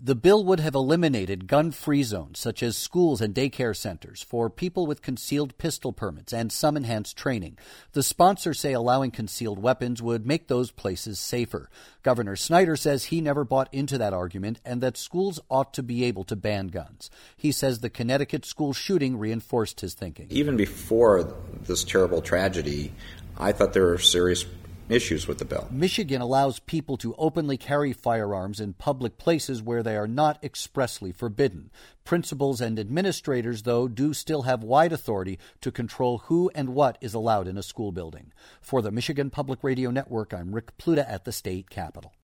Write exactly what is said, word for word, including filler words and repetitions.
The bill would have eliminated gun-free zones, such as schools and daycare centers, for people with concealed pistol permits and some enhanced training. The sponsors say allowing concealed weapons would make those places safer. Governor Snyder says he never bought into that argument and that schools ought to be able to ban guns. He says the Connecticut school shooting reinforced his thinking. Even before this terrible tragedy, I thought there were serious issues with the bill. Michigan allows people to openly carry firearms in public places where they are not expressly forbidden. Principals and administrators, though, do still have wide authority to control who and what is allowed in a school building. For the Michigan Public Radio Network, I'm Rick Pluta at the state capitol.